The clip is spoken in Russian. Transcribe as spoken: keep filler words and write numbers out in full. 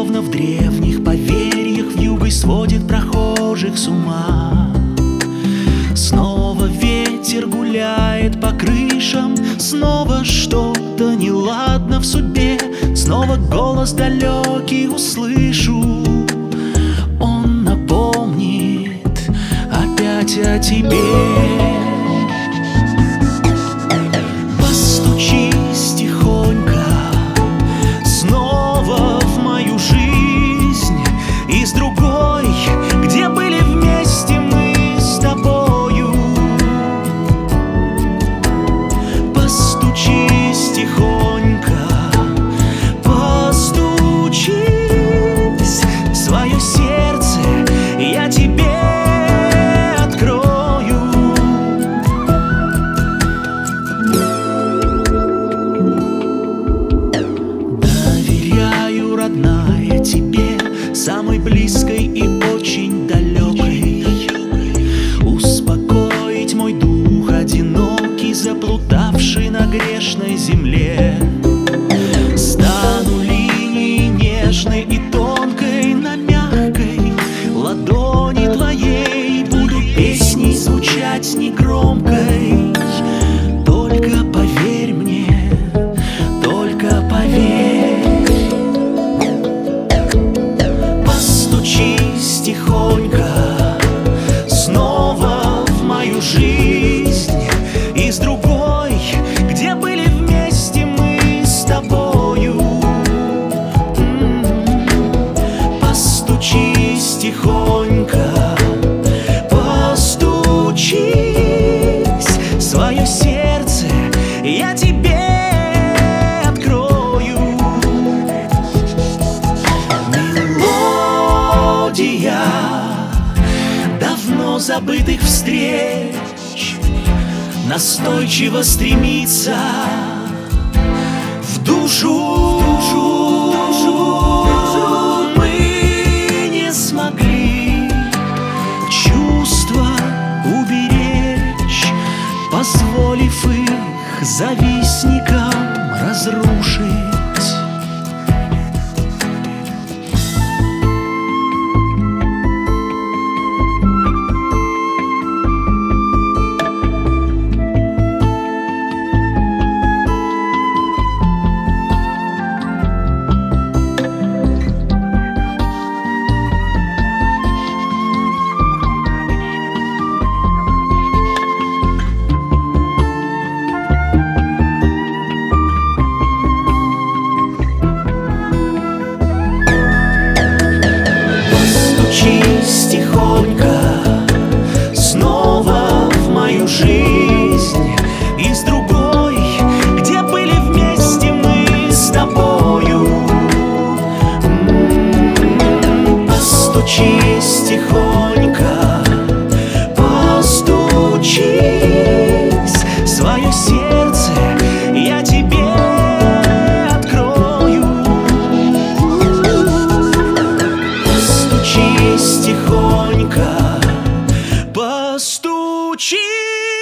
словно в древних поверьях, вьюгой сводит прохожих с ума. Снова ветер гуляет по крышам, снова что-то неладно в судьбе, снова голос далекий услышу. Он напомнит опять о тебе. Постучись тихонько снова в мою жизнь из другой, где были вместе мы с тобою. Постучись тихонько, постучись в свое сердце, я тебе открою. Доверяю, родная, тебе, самой близкой и очень далекой, успокоить мой дух одинокий, заплутавший на грешной земле. Стану линией нежной и тонкой на мягкой ладони твоей, буду песней звучать негромкой. Только поверь мне, только поверь. Постучись тихонько снова в мою жизнь из другой, где были вместе мы с тобою. Постучись тихонько, постучись в свое сердце, я тебе открою. Мелодия давно забытых встреч настойчиво стремится в душу. Мы не смогли чувства уберечь, позволив их завистникам разрушить. Постучись тихонько снова в мою жизнь из другой, где были вместе мы с тобою. Постучись тихонько, постучись в свое сердце, я тебе открою. Постучись тихонько, постучись.